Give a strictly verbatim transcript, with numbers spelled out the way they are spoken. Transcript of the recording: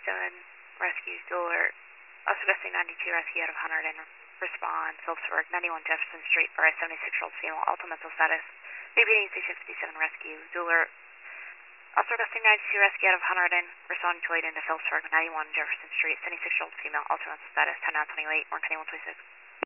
Keystone Rescue Dueler. Also Dusty ninety-two Rescue out of one hundred and respond. Phillipsburg, ninety-one Jefferson Street for a seventy-six-year-old female, alto mental status. B P D six fifty-seven Rescue Dueler. Also Dusty ninety-two Rescue out of one hundred and responding to late into Phillipsburg, ninety-one Jefferson Street, seventy-six-year-old female, alto mental status, ten nine twenty-eight, one twenty-one twenty-six.